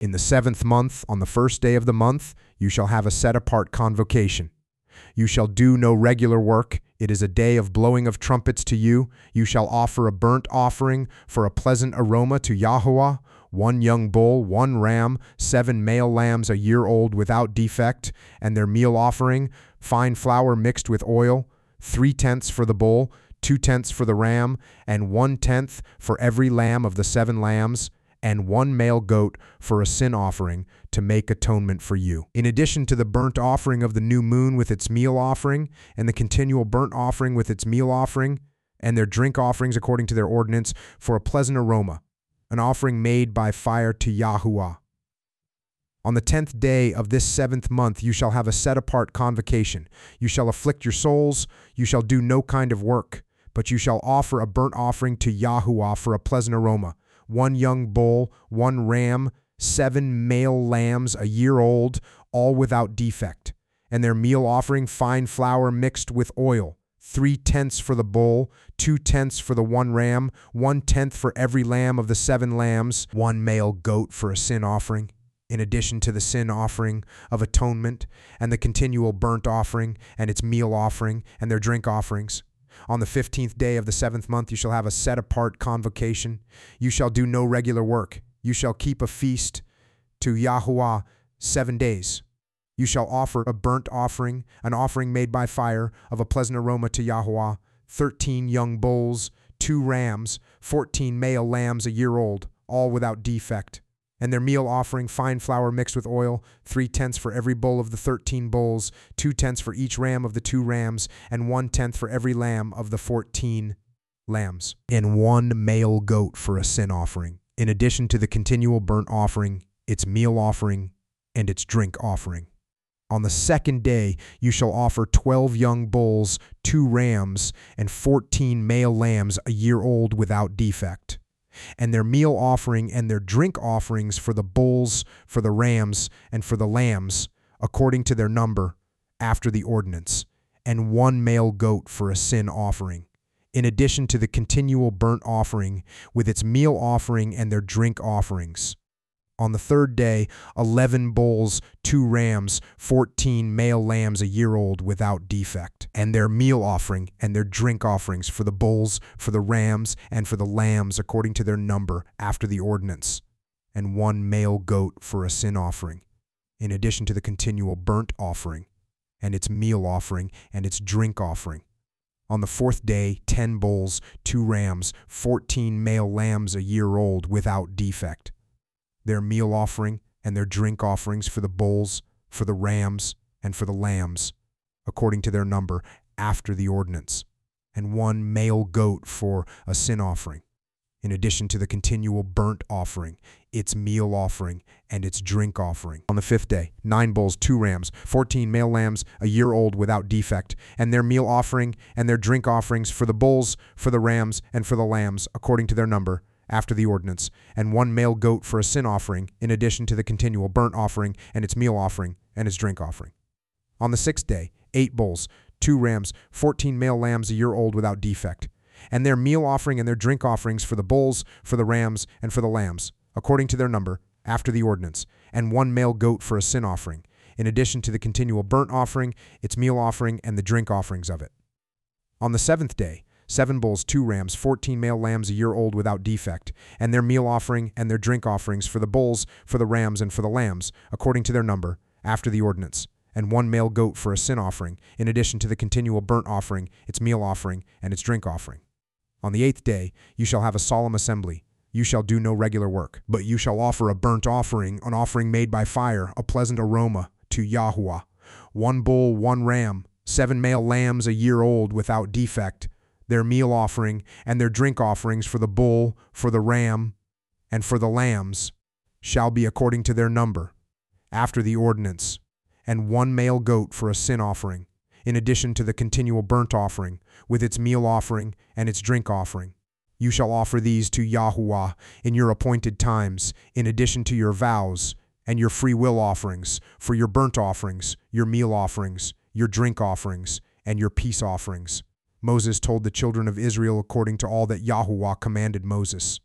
In the 7th month, on the 1st day of the month, you shall have a set-apart convocation. You shall do no regular work. It is a day of blowing of trumpets to you. You shall offer a burnt offering for a pleasant aroma to Yahuwah, 1 young bull, 1 ram, 7 male lambs a year old without defect, and their meal offering, fine flour mixed with oil, 3/10 for the bull, 2/10 for the ram, and 1/10 for every lamb of the 7 lambs, and 1 male goat for a sin offering to make atonement for you. In addition to the burnt offering of the new moon with its meal offering, and the continual burnt offering with its meal offering, and their drink offerings according to their ordinance, for a pleasant aroma, an offering made by fire to Yahuwah. On the 10th day of this 7th month you shall have a set-apart convocation. You shall afflict your souls, you shall do no kind of work, but you shall offer a burnt offering to Yahuwah for a pleasant aroma, 1 young bull, 1 ram, 7 male lambs a year old, all without defect, and their meal offering fine flour mixed with oil, 3/10 for the bull, 2/10 for the 1 ram, 1/10 for every lamb of the 7 lambs, 1 male goat for a sin offering, in addition to the sin offering of atonement, and the continual burnt offering, and its meal offering, and their drink offerings. On the 15th day of the 7th month you shall have a set-apart convocation. You shall do no regular work. You shall keep a feast to Yahuwah 7 days. You shall offer a burnt offering, an offering made by fire, of a pleasant aroma to Yahuwah, 13 young bulls, 2 rams, 14 male lambs a year old, all without defect, and their meal offering fine flour mixed with oil, 3/10 for every bull of the 13 bulls, 2/10 for each ram of the 2 rams, and 1/10 for every lamb of the 14 lambs, and 1 male goat for a sin offering, in addition to the continual burnt offering, its meal offering, and its drink offering. On the 2nd day you shall offer 12 young bulls, 2 rams, and 14 male lambs a year old without defect, and their meal offering and their drink offerings for the bulls, for the rams, and for the lambs, according to their number, after the ordinance, and 1 male goat for a sin offering, in addition to the continual burnt offering, with its meal offering and their drink offerings. On the 3rd day, 11 bulls, 2 rams, 14 male lambs a year old without defect, and their meal offering and their drink offerings for the bulls, for the rams, and for the lambs according to their number after the ordinance, and 1 male goat for a sin offering, in addition to the continual burnt offering, and its meal offering and its drink offering. On the 4th day, 10 bulls, 2 rams, 14 male lambs a year old without defect, their meal offering and their drink offerings for the bulls, for the rams, and for the lambs, according to their number, after the ordinance, and 1 male goat for a sin offering, in addition to the continual burnt offering, its meal offering, and its drink offering. On the 5th day, 9 bulls, 2 rams, 14 male lambs a year old without defect, and their meal offering and their drink offerings for the bulls, for the rams, and for the lambs, according to their number, after the ordinance, and 1 male goat for a sin offering, in addition to the continual burnt offering, and its meal offering, and its drink offering. On the 6th day, 8 bulls, 2 rams, 14 male lambs a year old without defect, and their meal offering and their drink offerings for the bulls, for the rams, and for the lambs, according to their number, after the ordinance, and 1 male goat for a sin offering, in addition to the continual burnt offering, its meal offering, and the drink offerings of it. On the 7th day, 7 bulls, 2 rams, 14 male lambs a year old without defect, and their meal offering and their drink offerings for the bulls, for the rams, and for the lambs, according to their number, after the ordinance, and 1 male goat for a sin offering, in addition to the continual burnt offering, its meal offering, and its drink offering. On the 8th day you shall have a solemn assembly. You shall do no regular work, but you shall offer a burnt offering, an offering made by fire, a pleasant aroma to Yahuwah, 1 bull, 1 ram, 7 male lambs a year old without defect, their meal offering and their drink offerings for the bull, for the ram, and for the lambs shall be according to their number, after the ordinance, and 1 male goat for a sin offering, in addition to the continual burnt offering, with its meal offering and its drink offering. You shall offer these to Yahuwah in your appointed times, in addition to your vows and your free will offerings, for your burnt offerings, your meal offerings, your drink offerings, and your peace offerings. Moses told the children of Israel according to all that Yahuwah commanded Moses.